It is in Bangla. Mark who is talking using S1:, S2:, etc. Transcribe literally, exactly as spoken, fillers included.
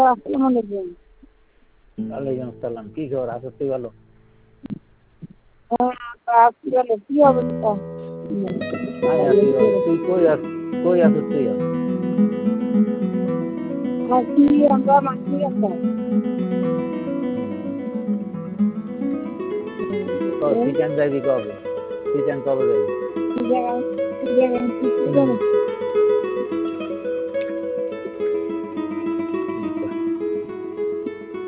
S1: আসসালামু আলাইকুম।
S2: ওয়ালাইকুম আসসালাম। কি খবর? আছো তুই ভালো?
S1: হ্যাঁ, কি বলে কি অবস্থা?
S2: আয় আছি ভালো। তুই কই আছ কই আছিস তুই এখন?
S1: আছি আমরা মাছি আমরা
S2: তো চিকেন যাবি কবে? চিকেন কবে যাবি?
S1: কি জায়গায় কি জায়গায় কি জায়গায়